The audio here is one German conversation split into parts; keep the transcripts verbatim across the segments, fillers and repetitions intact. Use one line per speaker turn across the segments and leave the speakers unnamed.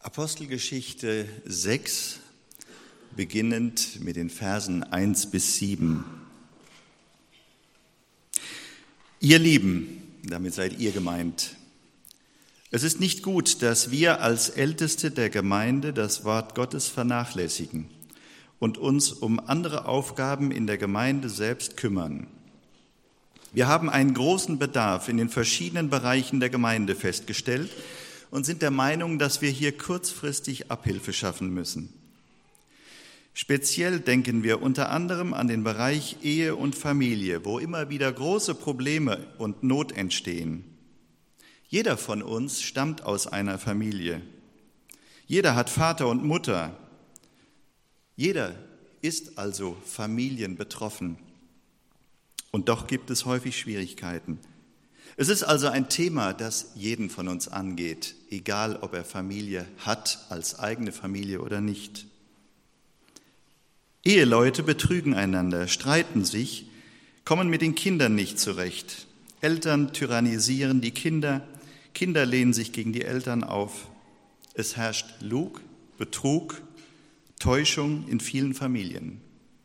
Apostelgeschichte sechs, beginnend mit den Versen eins bis sieben. Ihr Lieben, damit seid ihr gemeint, es ist nicht gut, dass wir als Älteste der Gemeinde das Wort Gottes vernachlässigen und uns um andere Aufgaben in der Gemeinde selbst kümmern. Wir haben einen großen Bedarf in den verschiedenen Bereichen der Gemeinde festgestellt und sind der Meinung, dass wir hier kurzfristig Abhilfe schaffen müssen. Speziell denken wir unter anderem an den Bereich Ehe und Familie, wo immer wieder große Probleme und Not entstehen. Jeder von uns stammt aus einer Familie. Jeder hat Vater und Mutter. Jeder ist also familienbetroffen. Und doch gibt es häufig Schwierigkeiten. Es ist also ein Thema, das jeden von uns angeht, egal ob er Familie hat, als eigene Familie oder nicht. Eheleute betrügen einander, streiten sich, kommen mit den Kindern nicht zurecht. Eltern tyrannisieren die Kinder, Kinder lehnen sich gegen die Eltern auf. Es herrscht Lug, Betrug, Täuschung in vielen Familien.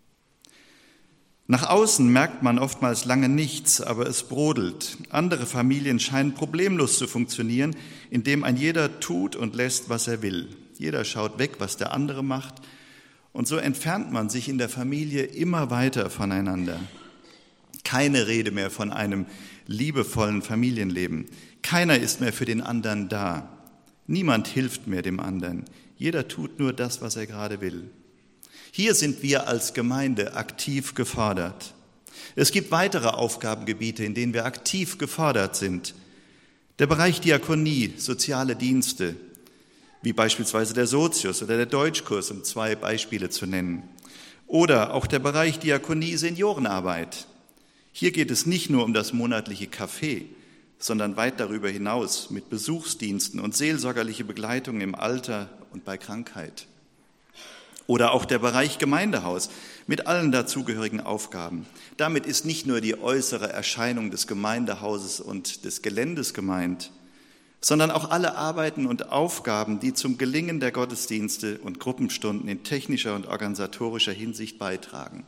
Nach außen merkt man oftmals lange nichts, aber es brodelt. Andere Familien scheinen problemlos zu funktionieren, indem ein jeder tut und lässt, was er will. Jeder schaut weg, was der andere macht. Und so entfernt man sich in der Familie immer weiter voneinander. Keine Rede mehr von einem liebevollen Familienleben. Keiner ist mehr für den anderen da. Niemand hilft mehr dem anderen. Jeder tut nur das, was er gerade will. Hier sind wir als Gemeinde aktiv gefordert. Es gibt weitere Aufgabengebiete, in denen wir aktiv gefordert sind. Der Bereich Diakonie, soziale Dienste, wie beispielsweise der Sozius oder der Deutschkurs, um zwei Beispiele zu nennen. Oder auch der Bereich Diakonie, Seniorenarbeit. Hier geht es nicht nur um das monatliche Café, sondern weit darüber hinaus mit Besuchsdiensten und seelsorgerliche Begleitung im Alter und bei Krankheit. Oder auch der Bereich Gemeindehaus mit allen dazugehörigen Aufgaben. Damit ist nicht nur die äußere Erscheinung des Gemeindehauses und des Geländes gemeint, sondern auch alle Arbeiten und Aufgaben, die zum Gelingen der Gottesdienste und Gruppenstunden in technischer und organisatorischer Hinsicht beitragen.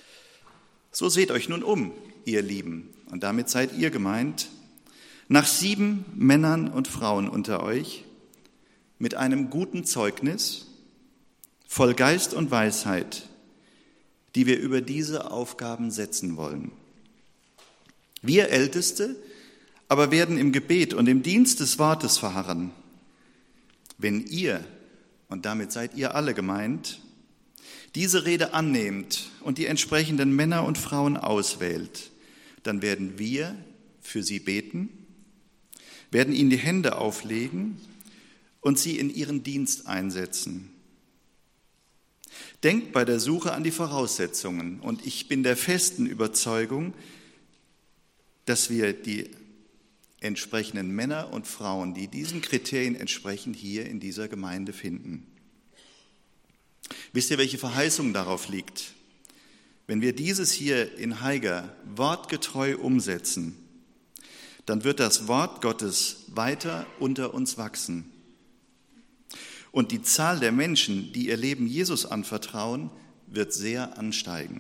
So seht euch nun um, ihr Lieben, und damit seid ihr gemeint, nach sieben Männern und Frauen unter euch mit einem guten Zeugnis, voll Geist und Weisheit, die wir über diese Aufgaben setzen wollen. Wir Älteste aber werden im Gebet und im Dienst des Wortes verharren. Wenn ihr, und damit seid ihr alle gemeint, diese Rede annehmt und die entsprechenden Männer und Frauen auswählt, dann werden wir für sie beten, werden ihnen die Hände auflegen und sie in ihren Dienst einsetzen. Denkt bei der Suche an die Voraussetzungen und ich bin der festen Überzeugung, dass wir die entsprechenden Männer und Frauen, die diesen Kriterien entsprechen, hier in dieser Gemeinde finden. Wisst ihr, welche Verheißung darauf liegt? Wenn wir dieses hier in Haiger wortgetreu umsetzen, dann wird das Wort Gottes weiter unter uns wachsen. Und die Zahl der Menschen, die ihr Leben Jesus anvertrauen, wird sehr ansteigen.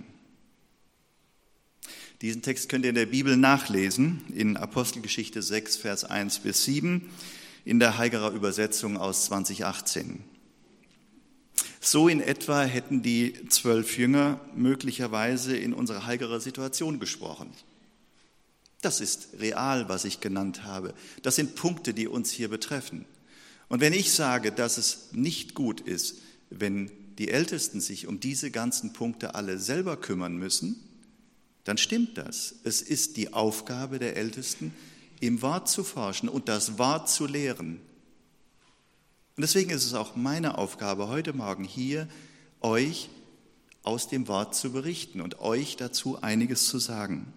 Diesen Text könnt ihr in der Bibel nachlesen, in Apostelgeschichte sechs, Vers eins bis sieben, in der Haigerer Übersetzung aus zwanzig achtzehn. So in etwa hätten die zwölf Jünger möglicherweise in unserer Haigerer Situation gesprochen. Das ist real, was ich genannt habe. Das sind Punkte, die uns hier betreffen. Und wenn ich sage, dass es nicht gut ist, wenn die Ältesten sich um diese ganzen Punkte alle selber kümmern müssen, dann stimmt das. Es ist die Aufgabe der Ältesten, im Wort zu forschen und das Wort zu lehren. Und deswegen ist es auch meine Aufgabe, heute Morgen hier euch aus dem Wort zu berichten und euch dazu einiges zu sagen.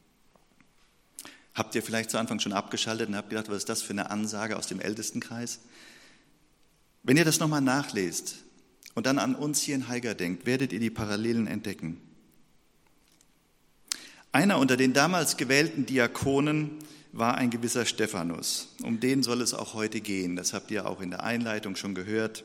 Habt ihr vielleicht zu Anfang schon abgeschaltet und habt gedacht, was ist das für eine Ansage aus dem Ältestenkreis? Wenn ihr das nochmal nachlest und dann an uns hier in Haiger denkt, werdet ihr die Parallelen entdecken. Einer unter den damals gewählten Diakonen war ein gewisser Stephanus. Um den soll es auch heute gehen. Das habt ihr auch in der Einleitung schon gehört.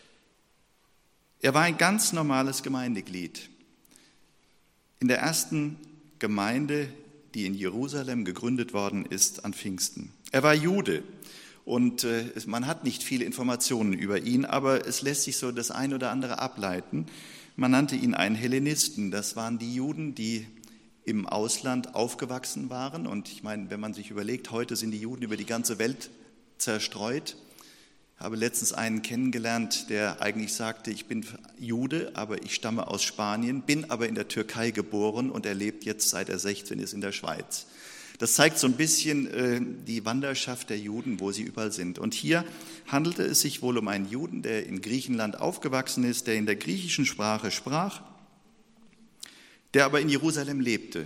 Er war ein ganz normales Gemeindeglied. In der ersten Gemeinde, die in Jerusalem gegründet worden ist an Pfingsten. Er war Jude und äh, man hat nicht viele Informationen über ihn, aber es lässt sich so das ein oder andere ableiten. Man nannte ihn einen Hellenisten. Das waren die Juden, die im Ausland aufgewachsen waren. Und ich meine, wenn man sich überlegt, heute sind die Juden über die ganze Welt zerstreut. Ich habe letztens einen kennengelernt, der eigentlich sagte, ich bin Jude, aber ich stamme aus Spanien, bin aber in der Türkei geboren und er lebt jetzt, seit er sechzehn ist, in der Schweiz. Das zeigt so ein bisschen äh, die Wanderschaft der Juden, wo sie überall sind. Und hier handelte es sich wohl um einen Juden, der in Griechenland aufgewachsen ist, der in der griechischen Sprache sprach, der aber in Jerusalem lebte.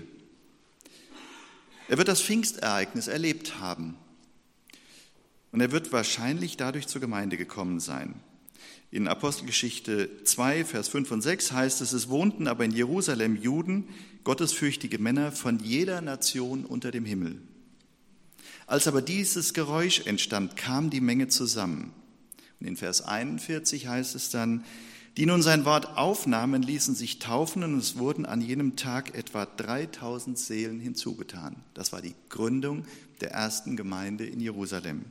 Er wird das Pfingstereignis erlebt haben. Und er wird wahrscheinlich dadurch zur Gemeinde gekommen sein. In Apostelgeschichte zwei, Vers fünf und sechs heißt es, es wohnten aber in Jerusalem Juden, gottesfürchtige Männer von jeder Nation unter dem Himmel. Als aber dieses Geräusch entstand, kam die Menge zusammen. Und in Vers einundvierzig heißt es dann, die nun sein Wort aufnahmen, ließen sich taufen und es wurden an jenem Tag etwa dreitausend Seelen hinzugetan. Das war die Gründung der ersten Gemeinde in Jerusalem.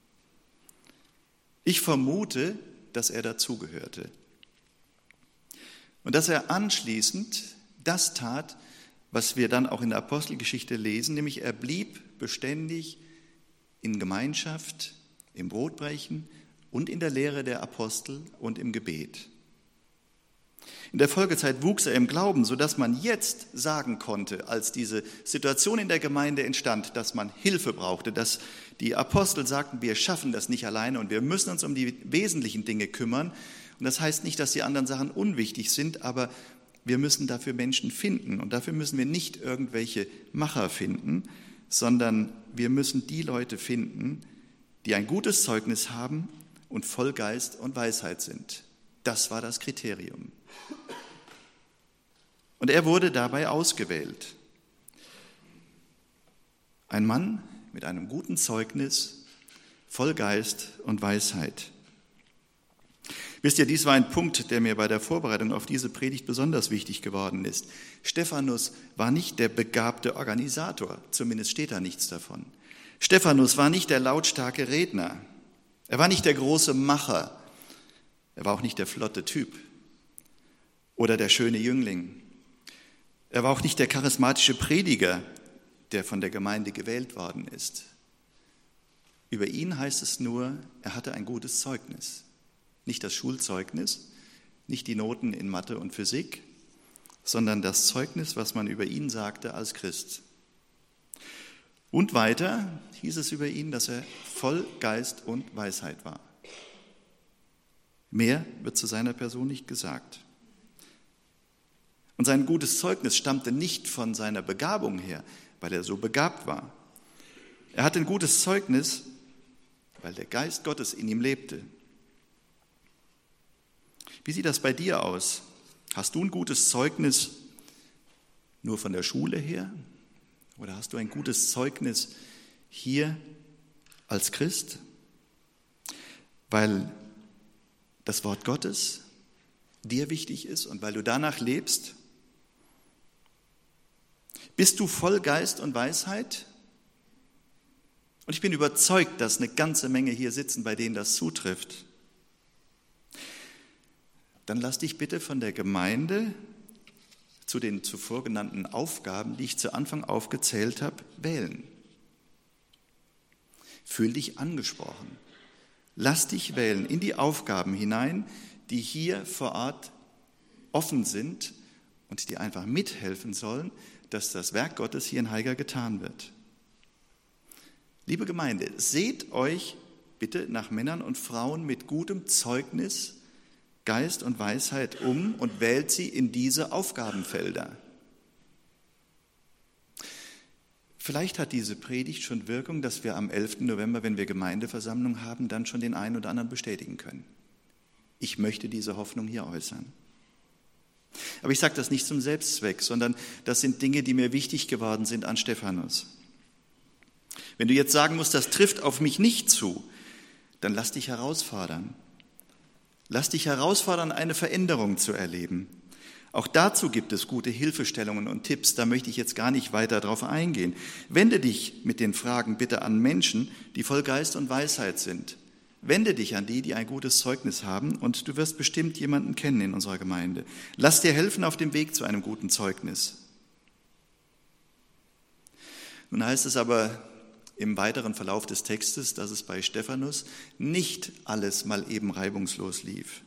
Ich vermute, dass er dazugehörte und dass er anschließend das tat, was wir dann auch in der Apostelgeschichte lesen, nämlich er blieb beständig in Gemeinschaft, im Brotbrechen und in der Lehre der Apostel und im Gebet. In der Folgezeit wuchs er im Glauben, sodass man jetzt sagen konnte, als diese Situation in der Gemeinde entstand, dass man Hilfe brauchte, dass die Apostel sagten, wir schaffen das nicht alleine und wir müssen uns um die wesentlichen Dinge kümmern. Und das heißt nicht, dass die anderen Sachen unwichtig sind, aber wir müssen dafür Menschen finden. Und dafür müssen wir nicht irgendwelche Macher finden, sondern wir müssen die Leute finden, die ein gutes Zeugnis haben und voll Geist und Weisheit sind. Das war das Kriterium. Und er wurde dabei ausgewählt. Ein Mann mit einem guten Zeugnis, voll Geist und Weisheit. Wisst ihr, dies war ein Punkt, der mir bei der Vorbereitung auf diese Predigt besonders wichtig geworden ist. Stephanus war nicht der begabte Organisator, zumindest steht da nichts davon. Stephanus war nicht der lautstarke Redner. Er war nicht der große Macher. Er war auch nicht der flotte Typ oder der schöne Jüngling. Er war auch nicht der charismatische Prediger, der von der Gemeinde gewählt worden ist. Über ihn heißt es nur, er hatte ein gutes Zeugnis. Nicht das Schulzeugnis, nicht die Noten in Mathe und Physik, sondern das Zeugnis, was man über ihn sagte als Christ. Und weiter hieß es über ihn, dass er voll Geist und Weisheit war. Mehr wird zu seiner Person nicht gesagt. Und sein gutes Zeugnis stammte nicht von seiner Begabung her, weil er so begabt war. Er hatte ein gutes Zeugnis, weil der Geist Gottes in ihm lebte. Wie sieht das bei dir aus? Hast du ein gutes Zeugnis nur von der Schule her? Oder hast du ein gutes Zeugnis hier als Christ? Weil das Wort Gottes dir wichtig ist und weil du danach lebst? Bist du voll Geist und Weisheit? Und ich bin überzeugt, dass eine ganze Menge hier sitzen, bei denen das zutrifft. Dann lass dich bitte von der Gemeinde zu den zuvor genannten Aufgaben, die ich zu Anfang aufgezählt habe, wählen. Fühl dich angesprochen. Lass dich wählen in die Aufgaben hinein, die hier vor Ort offen sind und die einfach mithelfen sollen, dass das Werk Gottes hier in Haiger getan wird. Liebe Gemeinde, seht euch bitte nach Männern und Frauen mit gutem Zeugnis, Geist und Weisheit um und wählt sie in diese Aufgabenfelder. Vielleicht hat diese Predigt schon Wirkung, dass wir am elften November, wenn wir Gemeindeversammlung haben, dann schon den einen oder anderen bestätigen können. Ich möchte diese Hoffnung hier äußern. Aber ich sage das nicht zum Selbstzweck, sondern das sind Dinge, die mir wichtig geworden sind an Stephanus. Wenn du jetzt sagen musst, das trifft auf mich nicht zu, dann lass dich herausfordern. Lass dich herausfordern, eine Veränderung zu erleben. Auch dazu gibt es gute Hilfestellungen und Tipps, da möchte ich jetzt gar nicht weiter drauf eingehen. Wende dich mit den Fragen bitte an Menschen, die voll Geist und Weisheit sind. Wende dich an die, die ein gutes Zeugnis haben, und du wirst bestimmt jemanden kennen in unserer Gemeinde. Lass dir helfen auf dem Weg zu einem guten Zeugnis. Nun heißt es aber im weiteren Verlauf des Textes, dass es bei Stephanus nicht alles mal eben reibungslos lief.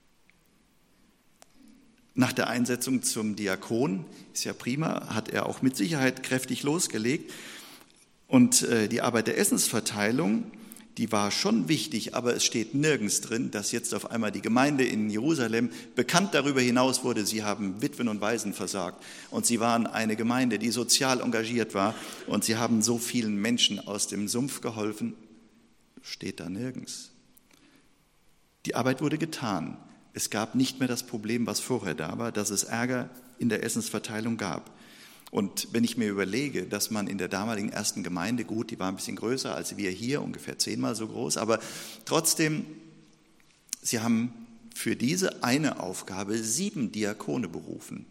Nach der Einsetzung zum Diakon, ist ja prima, hat er auch mit Sicherheit kräftig losgelegt. Und äh, die Arbeit der Essensverteilung, die war schon wichtig, aber es steht nirgends drin, dass jetzt auf einmal die Gemeinde in Jerusalem bekannt darüber hinaus wurde, sie haben Witwen und Waisen versorgt. Und sie waren eine Gemeinde, die sozial engagiert war, und sie haben so vielen Menschen aus dem Sumpf geholfen. Steht da nirgends. Die Arbeit wurde getan. Es gab nicht mehr das Problem, was vorher da war, dass es Ärger in der Essensverteilung gab. Und wenn ich mir überlege, dass man in der damaligen ersten Gemeinde, gut, die war ein bisschen größer als wir hier, ungefähr zehnmal so groß, aber trotzdem, sie haben für diese eine Aufgabe sieben Diakone berufen.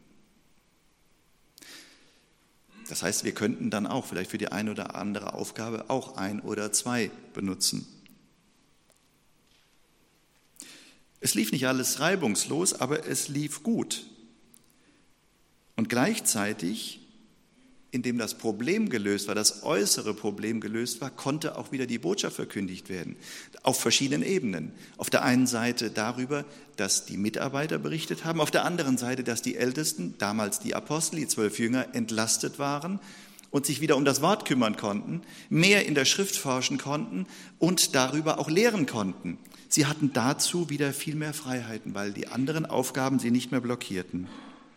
Das heißt, wir könnten dann auch vielleicht für die eine oder andere Aufgabe auch ein oder zwei benutzen. Es lief nicht alles reibungslos, aber es lief gut. Und gleichzeitig, indem das Problem gelöst war, das äußere Problem gelöst war, konnte auch wieder die Botschaft verkündigt werden. Auf verschiedenen Ebenen. Auf der einen Seite darüber, dass die Mitarbeiter berichtet haben, auf der anderen Seite, dass die Ältesten, damals die Apostel, die zwölf Jünger, entlastet waren und sich wieder um das Wort kümmern konnten, mehr in der Schrift forschen konnten und darüber auch lehren konnten. Sie hatten dazu wieder viel mehr Freiheiten, weil die anderen Aufgaben sie nicht mehr blockierten.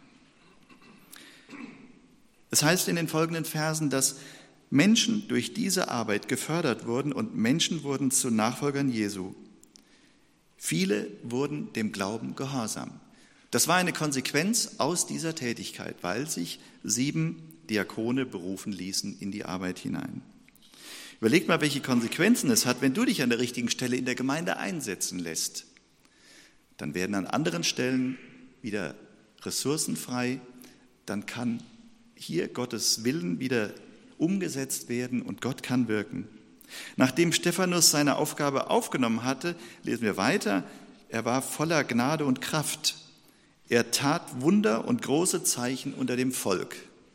Es heißt in den folgenden Versen, dass Menschen durch diese Arbeit gefördert wurden und Menschen wurden zu Nachfolgern Jesu. Viele wurden dem Glauben gehorsam. Das war eine Konsequenz aus dieser Tätigkeit, weil sich sieben Diakone berufen ließen in die Arbeit hinein. Überleg mal, welche Konsequenzen es hat, wenn du dich an der richtigen Stelle in der Gemeinde einsetzen lässt. Dann werden an anderen Stellen wieder Ressourcen frei, dann kann hier Gottes Willen wieder umgesetzt werden und Gott kann wirken. Nachdem Stephanus seine Aufgabe aufgenommen hatte, lesen wir weiter, er war voller Gnade und Kraft. Er tat Wunder und große Zeichen unter dem Volk.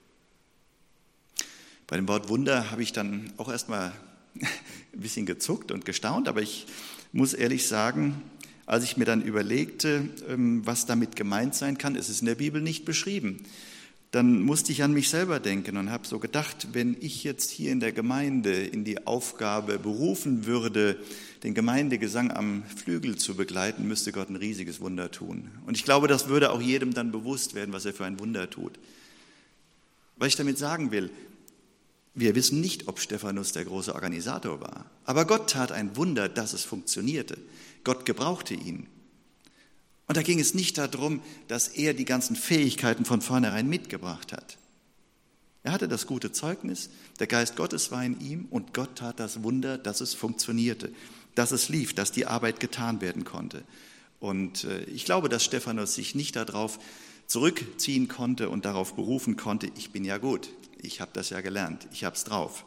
Bei dem Wort Wunder habe ich dann auch erstmal ein bisschen gezuckt und gestaunt, aber ich muss ehrlich sagen, als ich mir dann überlegte, was damit gemeint sein kann, es ist in der Bibel nicht beschrieben, dann musste ich an mich selber denken und habe so gedacht, wenn ich jetzt hier in der Gemeinde in die Aufgabe berufen würde, den Gemeindegesang am Flügel zu begleiten, müsste Gott ein riesiges Wunder tun. Und ich glaube, das würde auch jedem dann bewusst werden, was er für ein Wunder tut. Was ich damit sagen will, wir wissen nicht, ob Stephanus der große Organisator war, aber Gott tat ein Wunder, dass es funktionierte. Gott gebrauchte ihn. Und da ging es nicht darum, dass er die ganzen Fähigkeiten von vornherein mitgebracht hat. Er hatte das gute Zeugnis, der Geist Gottes war in ihm und Gott tat das Wunder, dass es funktionierte, dass es lief, dass die Arbeit getan werden konnte. Und ich glaube, dass Stephanus sich nicht darauf zurückziehen konnte und darauf berufen konnte, ich bin ja gut, ich habe das ja gelernt, ich habe es drauf.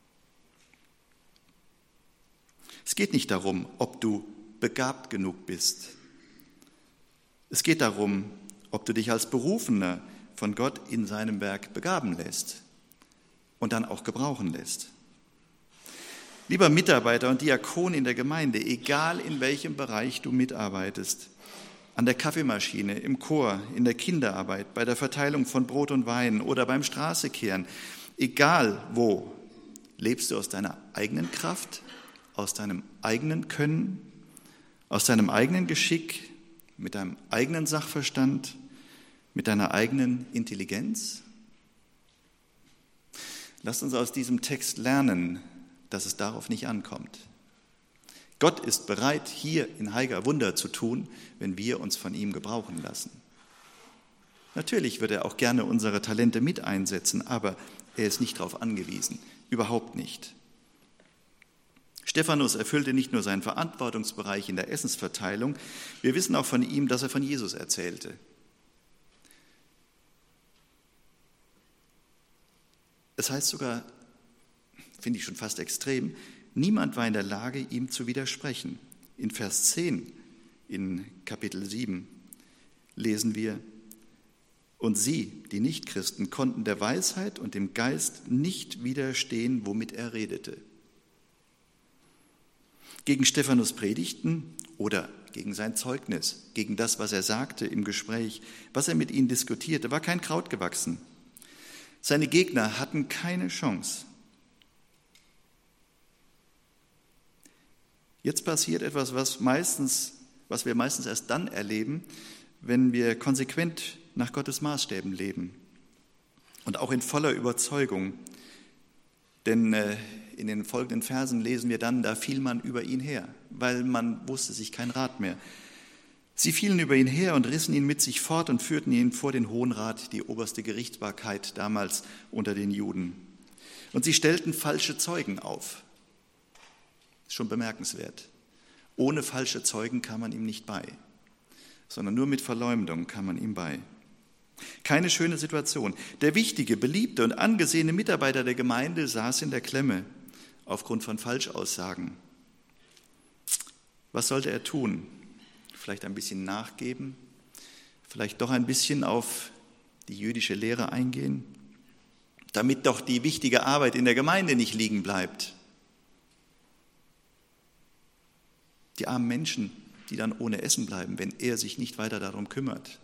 Es geht nicht darum, ob du begabt genug bist. Es geht darum, ob du dich als Berufener von Gott in seinem Werk begaben lässt und dann auch gebrauchen lässt. Lieber Mitarbeiter und Diakon in der Gemeinde, egal in welchem Bereich du mitarbeitest, an der Kaffeemaschine, im Chor, in der Kinderarbeit, bei der Verteilung von Brot und Wein oder beim Straßekehren, egal wo, lebst du aus deiner eigenen Kraft, aus deinem eigenen Können, aus deinem eigenen Geschick, mit deinem eigenen Sachverstand, mit deiner eigenen Intelligenz? Lasst uns aus diesem Text lernen, dass es darauf nicht ankommt. Gott ist bereit, hier in Haiger Wunder zu tun, wenn wir uns von ihm gebrauchen lassen. Natürlich wird er auch gerne unsere Talente mit einsetzen, aber er ist nicht darauf angewiesen, überhaupt nicht. Stephanus erfüllte nicht nur seinen Verantwortungsbereich in der Essensverteilung, wir wissen auch von ihm, dass er von Jesus erzählte. Es heißt sogar, finde ich schon fast extrem, niemand war in der Lage, ihm zu widersprechen. In Vers zehn in Kapitel sieben lesen wir, und sie, die Nichtchristen, konnten der Weisheit und dem Geist nicht widerstehen, womit er redete. Gegen Stephanus Predigten oder gegen sein Zeugnis, gegen das, was er sagte im Gespräch, was er mit ihnen diskutierte, war kein Kraut gewachsen. Seine Gegner hatten keine Chance. Jetzt passiert etwas, was meistens, was wir meistens erst dann erleben, wenn wir konsequent nach Gottes Maßstäben leben und auch in voller Überzeugung. Denn äh, in den folgenden Versen lesen wir dann, da fiel man über ihn her, weil man wusste sich kein Rat mehr. Sie fielen über ihn her und rissen ihn mit sich fort und führten ihn vor den Hohen Rat, die oberste Gerichtsbarkeit damals unter den Juden. Und sie stellten falsche Zeugen auf. Ist schon bemerkenswert. Ohne falsche Zeugen kam man ihm nicht bei, sondern nur mit Verleumdung kam man ihm bei. Keine schöne Situation. Der wichtige, beliebte und angesehene Mitarbeiter der Gemeinde saß in der Klemme aufgrund von Falschaussagen. Was sollte er tun? Vielleicht ein bisschen nachgeben? Vielleicht doch ein bisschen auf die jüdische Lehre eingehen? Damit doch die wichtige Arbeit in der Gemeinde nicht liegen bleibt. Die armen Menschen, die dann ohne Essen bleiben, wenn er sich nicht weiter darum kümmert.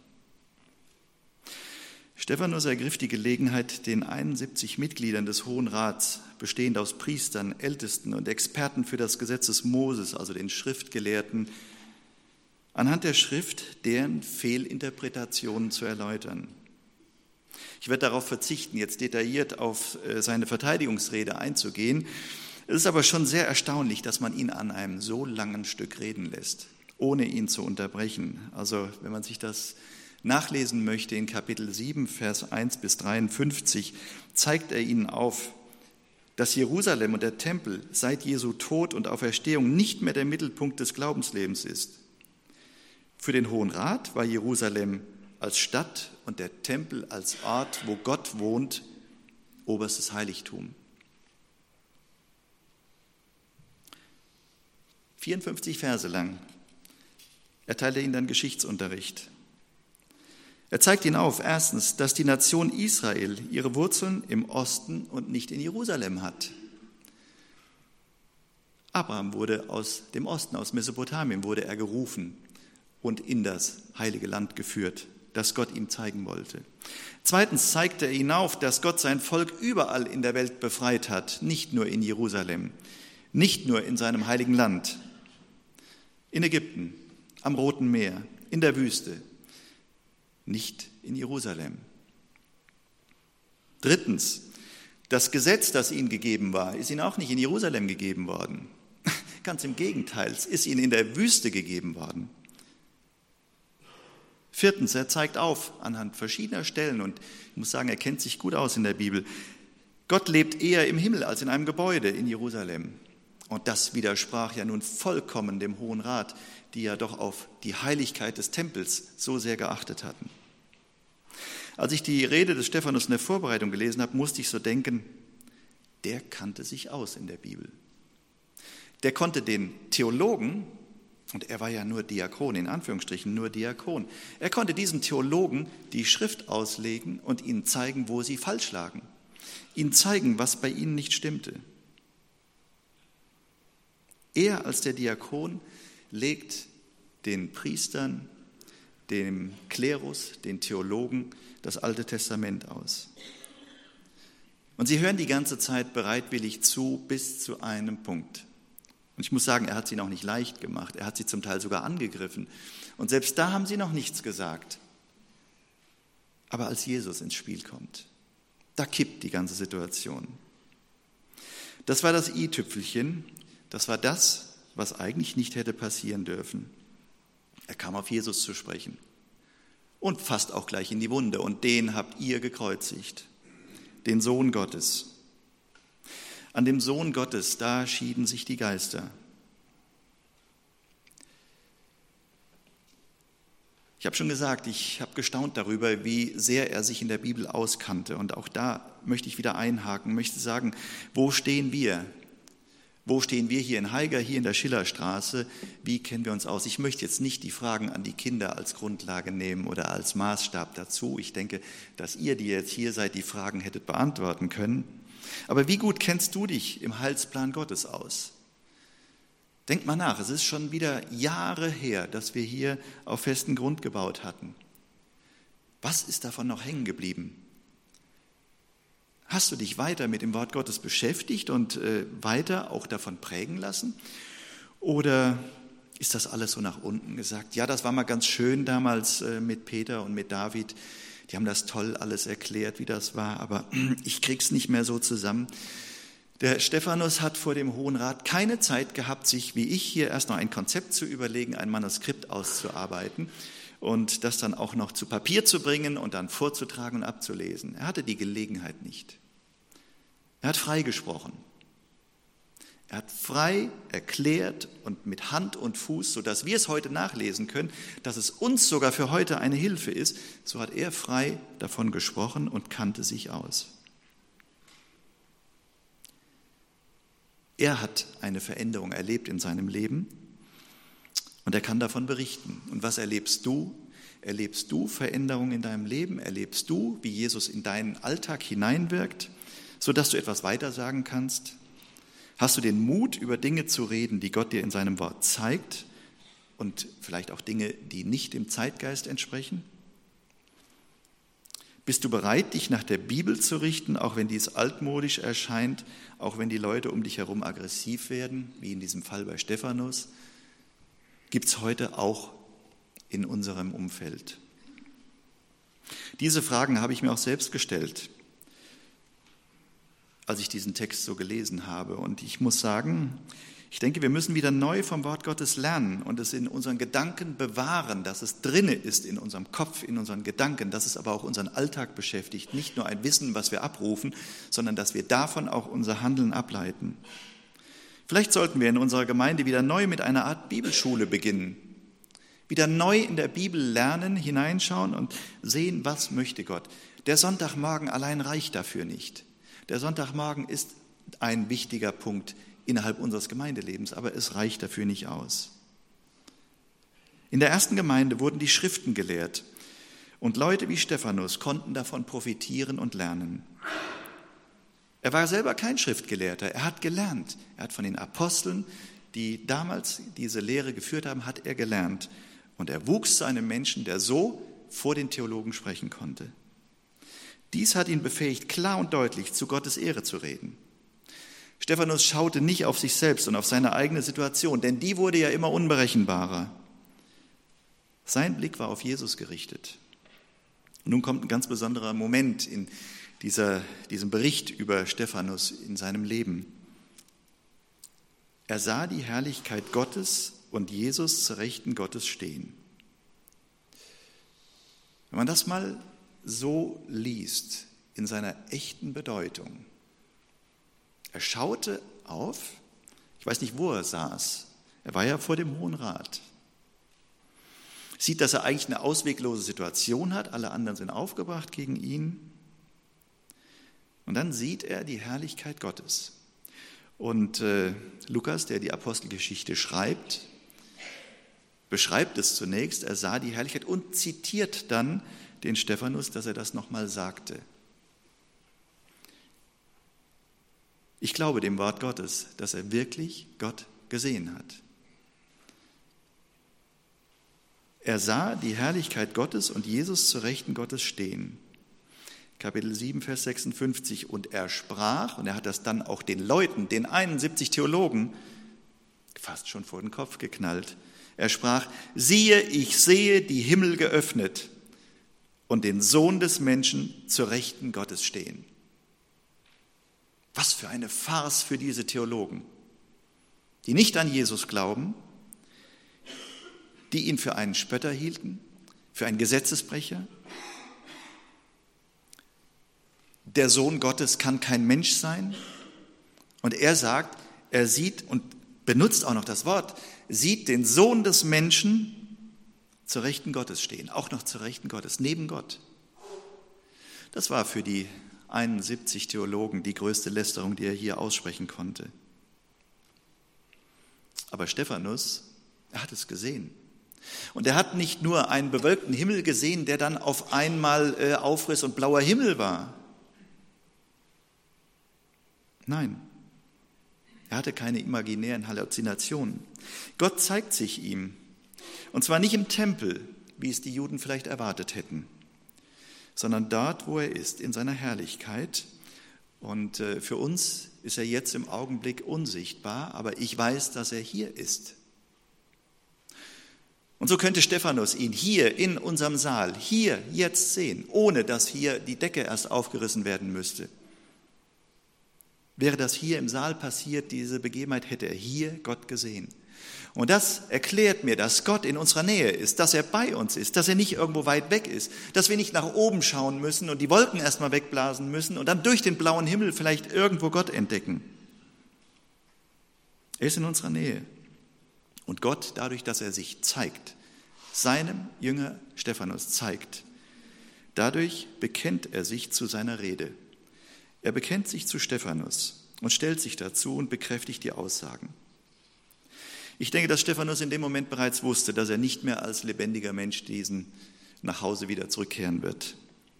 Stephanus ergriff die Gelegenheit, den einundsiebzig Mitgliedern des Hohen Rats, bestehend aus Priestern, Ältesten und Experten für das Gesetz des Moses, also den Schriftgelehrten, anhand der Schrift deren Fehlinterpretationen zu erläutern. Ich werde darauf verzichten, jetzt detailliert auf seine Verteidigungsrede einzugehen. Es ist aber schon sehr erstaunlich, dass man ihn an einem so langen Stück reden lässt, ohne ihn zu unterbrechen. Also wenn man sich das nachlesen möchte, in Kapitel sieben, Vers eins bis dreiundfünfzig, zeigt er ihnen auf, dass Jerusalem und der Tempel seit Jesu Tod und Auferstehung nicht mehr der Mittelpunkt des Glaubenslebens ist. Für den Hohen Rat war Jerusalem als Stadt und der Tempel als Ort, wo Gott wohnt, oberstes Heiligtum. vierundfünfzig Verse lang erteilt er ihnen dann Geschichtsunterricht. Er zeigt ihnen auf, erstens, dass die Nation Israel ihre Wurzeln im Osten und nicht in Jerusalem hat. Abraham wurde aus dem Osten, aus Mesopotamien, wurde er gerufen und in das heilige Land geführt, das Gott ihm zeigen wollte. Zweitens zeigte er ihnen auf, dass Gott sein Volk überall in der Welt befreit hat, nicht nur in Jerusalem, nicht nur in seinem heiligen Land, in Ägypten, am Roten Meer, in der Wüste, nicht in Jerusalem. Drittens, das Gesetz, das ihnen gegeben war, ist ihnen auch nicht in Jerusalem gegeben worden. Ganz im Gegenteil, es ist ihnen in der Wüste gegeben worden. Viertens, er zeigt auf anhand verschiedener Stellen, und ich muss sagen, er kennt sich gut aus in der Bibel. Gott lebt eher im Himmel als in einem Gebäude in Jerusalem. Und das widersprach ja nun vollkommen dem Hohen Rat, die ja doch auf die Heiligkeit des Tempels so sehr geachtet hatten. Als ich die Rede des Stephanus in der Vorbereitung gelesen habe, musste ich so denken, der kannte sich aus in der Bibel. Der konnte den Theologen, und er war ja nur Diakon, in Anführungsstrichen nur Diakon, er konnte diesen Theologen die Schrift auslegen und ihnen zeigen, wo sie falsch lagen, ihnen zeigen, was bei ihnen nicht stimmte. Er als der Diakon legt den Priestern, dem Klerus, den Theologen das Alte Testament aus. Und sie hören die ganze Zeit bereitwillig zu, bis zu einem Punkt. Und ich muss sagen, er hat sie noch nicht leicht gemacht, er hat sie zum Teil sogar angegriffen. Und selbst da haben sie noch nichts gesagt. Aber als Jesus ins Spiel kommt, da kippt die ganze Situation. Das war das i-Tüpfelchen, das war das, was eigentlich nicht hätte passieren dürfen. Er kam auf Jesus zu sprechen und fasst auch gleich in die Wunde. Und den habt ihr gekreuzigt, den Sohn Gottes. An dem Sohn Gottes, da schieden sich die Geister. Ich habe schon gesagt, ich habe gestaunt darüber, wie sehr er sich in der Bibel auskannte. Und auch da möchte ich wieder einhaken, möchte sagen, wo stehen wir? Wo stehen wir hier in Haiger, hier in der Schillerstraße? Wie kennen wir uns aus? Ich möchte jetzt nicht die Fragen an die Kinder als Grundlage nehmen oder als Maßstab dazu. Ich denke, dass ihr, die jetzt hier seid, die Fragen hättet beantworten können. Aber wie gut kennst du dich im Heilsplan Gottes aus? Denk mal nach, es ist schon wieder Jahre her, dass wir hier auf festen Grund gebaut hatten. Was ist davon noch hängen geblieben? Hast du dich weiter mit dem Wort Gottes beschäftigt und äh, weiter auch davon prägen lassen? Oder ist das alles so nach unten gesagt? Ja, das war mal ganz schön damals äh, mit Peter und mit David. Die haben das toll alles erklärt, wie das war, aber ich krieg's nicht mehr so zusammen. Der Stephanus hat vor dem Hohen Rat keine Zeit gehabt, sich wie ich hier erst noch ein Konzept zu überlegen, ein Manuskript auszuarbeiten und das dann auch noch zu Papier zu bringen und dann vorzutragen und abzulesen. Er hatte die Gelegenheit nicht. Er hat frei gesprochen. Er hat frei erklärt und mit Hand und Fuß, sodass wir es heute nachlesen können, dass es uns sogar für heute eine Hilfe ist. So hat er frei davon gesprochen und kannte sich aus. Er hat eine Veränderung erlebt in seinem Leben und er kann davon berichten. Und was erlebst du? Erlebst du Veränderung in deinem Leben? Erlebst du, wie Jesus in deinen Alltag hineinwirkt, sodass du etwas weitersagen kannst? Hast du den Mut, über Dinge zu reden, die Gott dir in seinem Wort zeigt und vielleicht auch Dinge, die nicht dem Zeitgeist entsprechen? Bist du bereit, dich nach der Bibel zu richten, auch wenn dies altmodisch erscheint, auch wenn die Leute um dich herum aggressiv werden, wie in diesem Fall bei Stephanus? Gibt es heute auch in unserem Umfeld? Diese Fragen habe ich mir auch selbst gestellt, als ich diesen Text so gelesen habe. Und ich muss sagen, ich denke, wir müssen wieder neu vom Wort Gottes lernen und es in unseren Gedanken bewahren, dass es drinne ist in unserem Kopf, in unseren Gedanken, dass es aber auch unseren Alltag beschäftigt. Nicht nur ein Wissen, was wir abrufen, sondern dass wir davon auch unser Handeln ableiten. Vielleicht sollten wir in unserer Gemeinde wieder neu mit einer Art Bibelschule beginnen. Wieder neu in der Bibel lernen, hineinschauen und sehen, was möchte Gott. Der Sonntagmorgen allein reicht dafür nicht. Der Sonntagmorgen ist ein wichtiger Punkt innerhalb unseres Gemeindelebens, aber es reicht dafür nicht aus. In der ersten Gemeinde wurden die Schriften gelehrt und Leute wie Stephanus konnten davon profitieren und lernen. Er war selber kein Schriftgelehrter, er hat gelernt. Er hat von den Aposteln, die damals diese Lehre geführt haben, hat er gelernt. Und er wuchs zu einem Menschen, der so vor den Theologen sprechen konnte. Dies hat ihn befähigt, klar und deutlich zu Gottes Ehre zu reden. Stephanus schaute nicht auf sich selbst und auf seine eigene Situation, denn die wurde ja immer unberechenbarer. Sein Blick war auf Jesus gerichtet. Und nun kommt ein ganz besonderer Moment in dieser, diesem Bericht über Stephanus in seinem Leben. Er sah die Herrlichkeit Gottes und Jesus zur Rechten Gottes stehen. Wenn man das mal so liest, in seiner echten Bedeutung. Er schaute auf, ich weiß nicht, wo er saß, er war ja vor dem Hohen Rat. Sieht, dass er eigentlich eine ausweglose Situation hat, alle anderen sind aufgebracht gegen ihn. Und dann sieht er die Herrlichkeit Gottes. Und äh, Lukas, der die Apostelgeschichte schreibt, beschreibt es zunächst, er sah die Herrlichkeit und zitiert dann den Stephanus, dass er das nochmal sagte. Ich glaube dem Wort Gottes, dass er wirklich Gott gesehen hat. Er sah die Herrlichkeit Gottes und Jesus zur Rechten Gottes stehen. Kapitel sieben, Vers sechsundfünfzig. Und er sprach, und er hat das dann auch den Leuten, den einundsiebzig Theologen, fast schon vor den Kopf geknallt. Er sprach, siehe, ich sehe die Himmel geöffnet und den Sohn des Menschen zur Rechten Gottes stehen. Was für eine Farce für diese Theologen, die nicht an Jesus glauben, die ihn für einen Spötter hielten, für einen Gesetzesbrecher. Der Sohn Gottes kann kein Mensch sein. Und er sagt, er sieht und benutzt auch noch das Wort, sieht den Sohn des Menschen zur Rechten Gottes stehen, auch noch zur Rechten Gottes, neben Gott. Das war für die einundsiebzig Theologen die größte Lästerung, die er hier aussprechen konnte. Aber Stephanus, er hat es gesehen. Und er hat nicht nur einen bewölkten Himmel gesehen, der dann auf einmal äh, aufriss und blauer Himmel war. Nein, er hatte keine imaginären Halluzinationen. Gott zeigt sich ihm. Und zwar nicht im Tempel, wie es die Juden vielleicht erwartet hätten, sondern dort, wo er ist, in seiner Herrlichkeit. Und äh, für uns ist er jetzt im Augenblick unsichtbar, aber ich weiß, dass er hier ist. Und so könnte Stephanus ihn hier in unserem Saal, hier jetzt sehen, ohne dass hier die Decke erst aufgerissen werden müsste. Wäre das hier im Saal passiert, diese Begebenheit, hätte er hier Gott gesehen. Und das erklärt mir, dass Gott in unserer Nähe ist, dass er bei uns ist, dass er nicht irgendwo weit weg ist, dass wir nicht nach oben schauen müssen und die Wolken erstmal wegblasen müssen und dann durch den blauen Himmel vielleicht irgendwo Gott entdecken. Er ist in unserer Nähe. Und Gott, dadurch, dass er sich zeigt, seinem Jünger Stephanus zeigt, dadurch bekennt er sich zu seiner Rede. Er bekennt sich zu Stephanus und stellt sich dazu und bekräftigt die Aussagen. Ich denke, dass Stephanus in dem Moment bereits wusste, dass er nicht mehr als lebendiger Mensch diesen nach Hause wieder zurückkehren wird.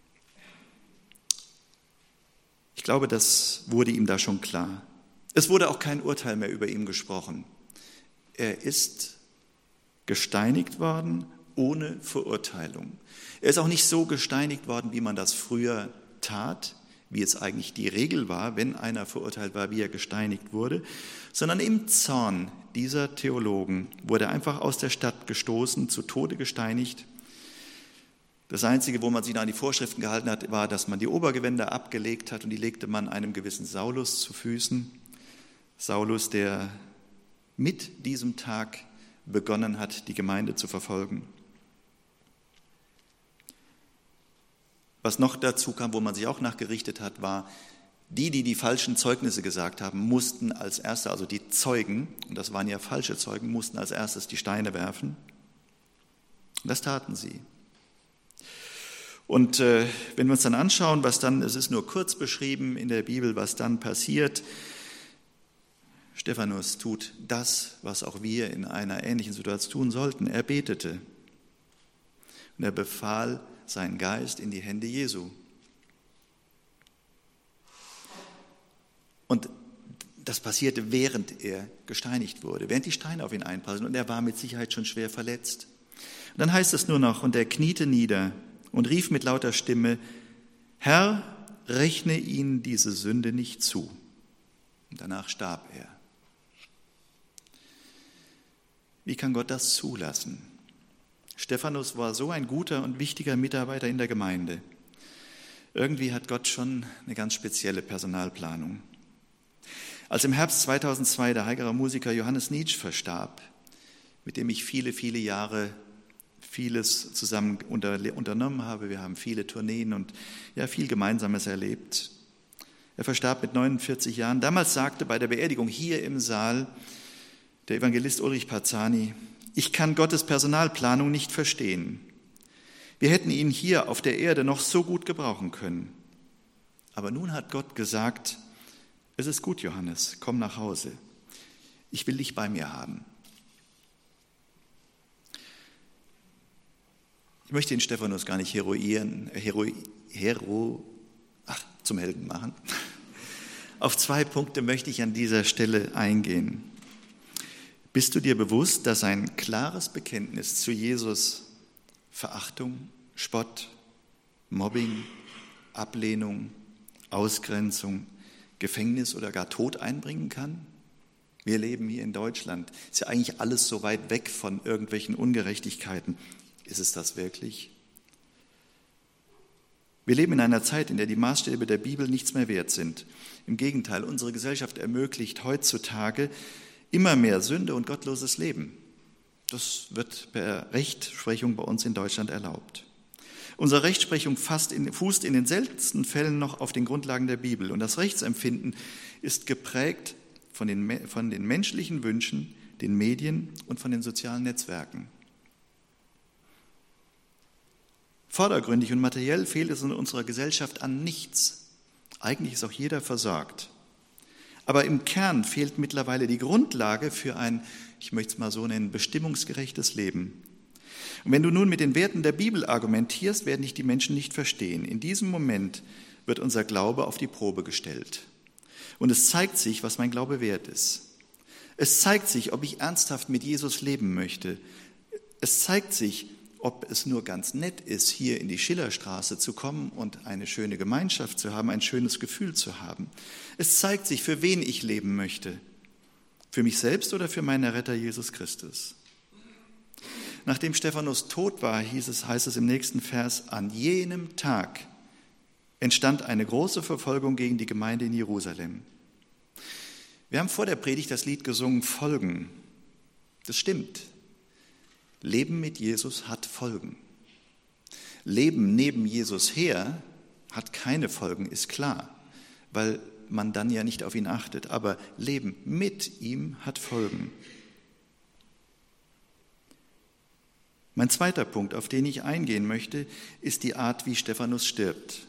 Ich glaube, das wurde ihm da schon klar. Es wurde auch kein Urteil mehr über ihn gesprochen. Er ist gesteinigt worden ohne Verurteilung. Er ist auch nicht so gesteinigt worden, wie man das früher tat, wie es eigentlich die Regel war, wenn einer verurteilt war, wie er gesteinigt wurde, sondern im Zorn dieser Theologen wurde er einfach aus der Stadt gestoßen, zu Tode gesteinigt. Das Einzige, wo man sich an die Vorschriften gehalten hat, war, dass man die Obergewänder abgelegt hat und die legte man einem gewissen Saulus zu Füßen. Saulus, der mit diesem Tag begonnen hat, die Gemeinde zu verfolgen. Was noch dazu kam, wo man sich auch nachgerichtet hat, war, die, die die falschen Zeugnisse gesagt haben, mussten als Erste, also die Zeugen, und das waren ja falsche Zeugen, mussten als erstes die Steine werfen. Und das taten sie. Und äh, wenn wir uns dann anschauen, was dann, es ist nur kurz beschrieben in der Bibel, was dann passiert, Stephanus tut das, was auch wir in einer ähnlichen Situation tun sollten. Er betete und er befahl seinen Geist in die Hände Jesu. Und das passierte, während er gesteinigt wurde, während die Steine auf ihn einprasseln. Und er war mit Sicherheit schon schwer verletzt. Und dann heißt es nur noch, und er kniete nieder und rief mit lauter Stimme, Herr, rechne ihnen diese Sünde nicht zu. Und danach starb er. Wie kann Gott das zulassen? Stephanus war so ein guter und wichtiger Mitarbeiter in der Gemeinde. Irgendwie hat Gott schon eine ganz spezielle Personalplanung. Als im Herbst zweitausendzwei der Haigerer Musiker Johannes Nitsch verstarb, mit dem ich viele, viele Jahre vieles zusammen unter, unternommen habe, wir haben viele Tourneen und ja, viel Gemeinsames erlebt. Er verstarb mit neunundvierzig Jahren. Damals sagte bei der Beerdigung hier im Saal der Evangelist Ulrich Parzani, ich kann Gottes Personalplanung nicht verstehen. Wir hätten ihn hier auf der Erde noch so gut gebrauchen können. Aber nun hat Gott gesagt, es ist gut, Johannes, komm nach Hause. Ich will dich bei mir haben. Ich möchte den Stephanus gar nicht heroieren, hero, hero, ach, zum Helden machen. Auf zwei Punkte möchte ich an dieser Stelle eingehen. Bist du dir bewusst, dass ein klares Bekenntnis zu Jesus Verachtung, Spott, Mobbing, Ablehnung, Ausgrenzung, Gefängnis oder gar Tod einbringen kann? Wir leben hier in Deutschland. Ist ja eigentlich alles so weit weg von irgendwelchen Ungerechtigkeiten. Ist es das wirklich? Wir leben in einer Zeit, in der die Maßstäbe der Bibel nichts mehr wert sind. Im Gegenteil, unsere Gesellschaft ermöglicht heutzutage immer mehr Sünde und gottloses Leben. Das wird per Rechtsprechung bei uns in Deutschland erlaubt. Unsere Rechtsprechung fasst in, fußt in den seltensten Fällen noch auf den Grundlagen der Bibel. Und das Rechtsempfinden ist geprägt von den, von den menschlichen Wünschen, den Medien und von den sozialen Netzwerken. Vordergründig und materiell fehlt es in unserer Gesellschaft an nichts. Eigentlich ist auch jeder versorgt. Aber im Kern fehlt mittlerweile die Grundlage für ein, ich möchte es mal so nennen, bestimmungsgerechtes Leben. Und wenn du nun mit den Werten der Bibel argumentierst, werden dich die Menschen nicht verstehen. In diesem Moment wird unser Glaube auf die Probe gestellt. Und es zeigt sich, was mein Glaube wert ist. Es zeigt sich, ob ich ernsthaft mit Jesus leben möchte. Es zeigt sich, ob es nur ganz nett ist, hier in die Schillerstraße zu kommen und eine schöne Gemeinschaft zu haben, ein schönes Gefühl zu haben. Es zeigt sich, für wen ich leben möchte. Für mich selbst oder für meinen Retter Jesus Christus. Nachdem Stephanus tot war, hieß es, heißt es im nächsten Vers, an jenem Tag entstand eine große Verfolgung gegen die Gemeinde in Jerusalem. Wir haben vor der Predigt das Lied gesungen, Folgen. Das stimmt. Leben mit Jesus hat Folgen. Leben neben Jesus her hat keine Folgen, ist klar, weil man dann ja nicht auf ihn achtet. Aber Leben mit ihm hat Folgen. Mein zweiter Punkt, auf den ich eingehen möchte, ist die Art, wie Stephanus stirbt.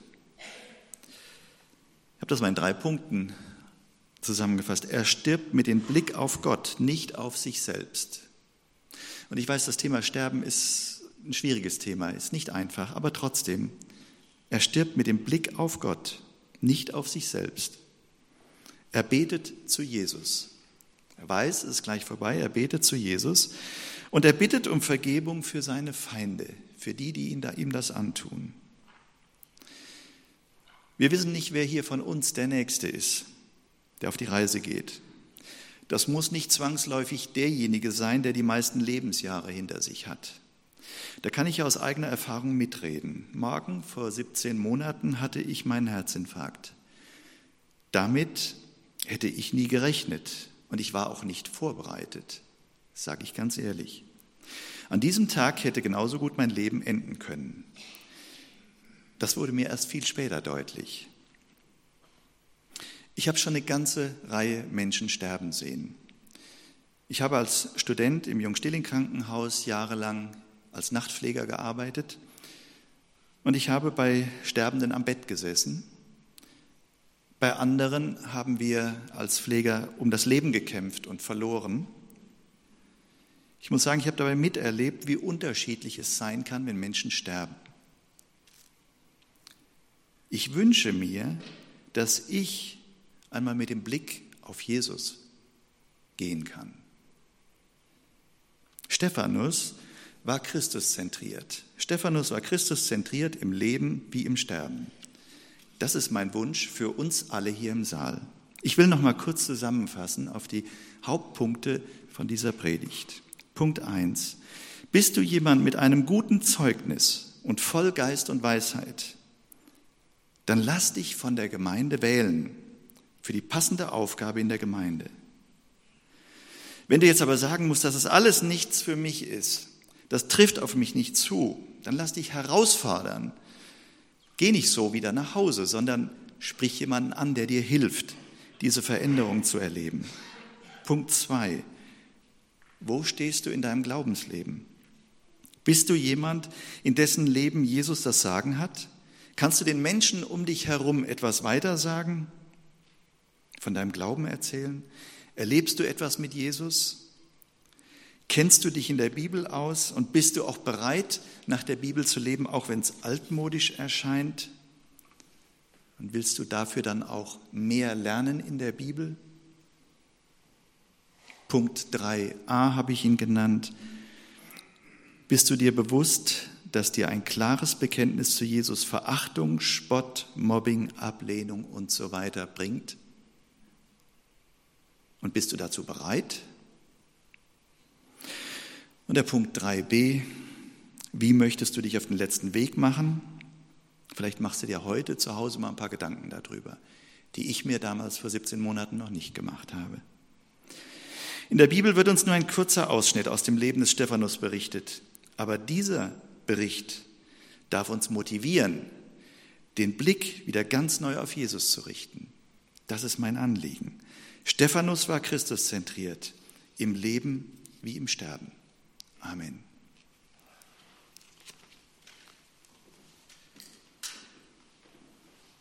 Ich habe das mal in drei Punkten zusammengefasst. Er stirbt mit dem Blick auf Gott, nicht auf sich selbst. Und ich weiß, das Thema Sterben ist ein schwieriges Thema, ist nicht einfach, aber trotzdem, er stirbt mit dem Blick auf Gott, nicht auf sich selbst. Er betet zu Jesus. Er weiß, es ist gleich vorbei, er betet zu Jesus und er bittet um Vergebung für seine Feinde, für die, die ihm das antun. Wir wissen nicht, wer hier von uns der Nächste ist, der auf die Reise geht. Das muss nicht zwangsläufig derjenige sein, der die meisten Lebensjahre hinter sich hat. Da kann ich ja aus eigener Erfahrung mitreden. Morgen, vor siebzehn Monaten, hatte ich meinen Herzinfarkt. Damit hätte ich nie gerechnet und ich war auch nicht vorbereitet, sage ich ganz ehrlich. An diesem Tag hätte genauso gut mein Leben enden können. Das wurde mir erst viel später deutlich. Ich habe schon eine ganze Reihe Menschen sterben sehen. Ich habe als Student im Jungstilling-Krankenhaus jahrelang als Nachtpfleger gearbeitet und ich habe bei Sterbenden am Bett gesessen. Bei anderen haben wir als Pfleger um das Leben gekämpft und verloren. Ich muss sagen, ich habe dabei miterlebt, wie unterschiedlich es sein kann, wenn Menschen sterben. Ich wünsche mir, dass ich einmal mit dem Blick auf Jesus gehen kann. Stephanus war Christuszentriert. Stephanus war Christuszentriert im Leben wie im Sterben. Das ist mein Wunsch für uns alle hier im Saal. Ich will noch mal kurz zusammenfassen auf die Hauptpunkte von dieser Predigt. Punkt eins. Bist du jemand mit einem guten Zeugnis und voll Geist und Weisheit, dann lass dich von der Gemeinde wählen für die passende Aufgabe in der Gemeinde. Wenn du jetzt aber sagen musst, dass es alles nichts für mich ist, das trifft auf mich nicht zu, dann lass dich herausfordern. Geh nicht so wieder nach Hause, sondern sprich jemanden an, der dir hilft, diese Veränderung zu erleben. Punkt zwei. Wo stehst du in deinem Glaubensleben? Bist du jemand, in dessen Leben Jesus das Sagen hat? Kannst du den Menschen um dich herum etwas weitersagen? Von deinem Glauben erzählen? Erlebst du etwas mit Jesus? Kennst du dich in der Bibel aus und bist du auch bereit, nach der Bibel zu leben, auch wenn es altmodisch erscheint? Und willst du dafür dann auch mehr lernen in der Bibel? Punkt drei a habe ich ihn genannt. Bist du dir bewusst, dass dir ein klares Bekenntnis zu Jesus Verachtung, Spott, Mobbing, Ablehnung und so weiter bringt? Und bist du dazu bereit? Und der Punkt drei b, wie möchtest du dich auf den letzten Weg machen? Vielleicht machst du dir heute zu Hause mal ein paar Gedanken darüber, die ich mir damals vor siebzehn Monaten noch nicht gemacht habe. In der Bibel wird uns nur ein kurzer Ausschnitt aus dem Leben des Stephanus berichtet. Aber dieser Bericht darf uns motivieren, den Blick wieder ganz neu auf Jesus zu richten. Das ist mein Anliegen. Stephanus war Christuszentriert, im Leben wie im Sterben. Amen.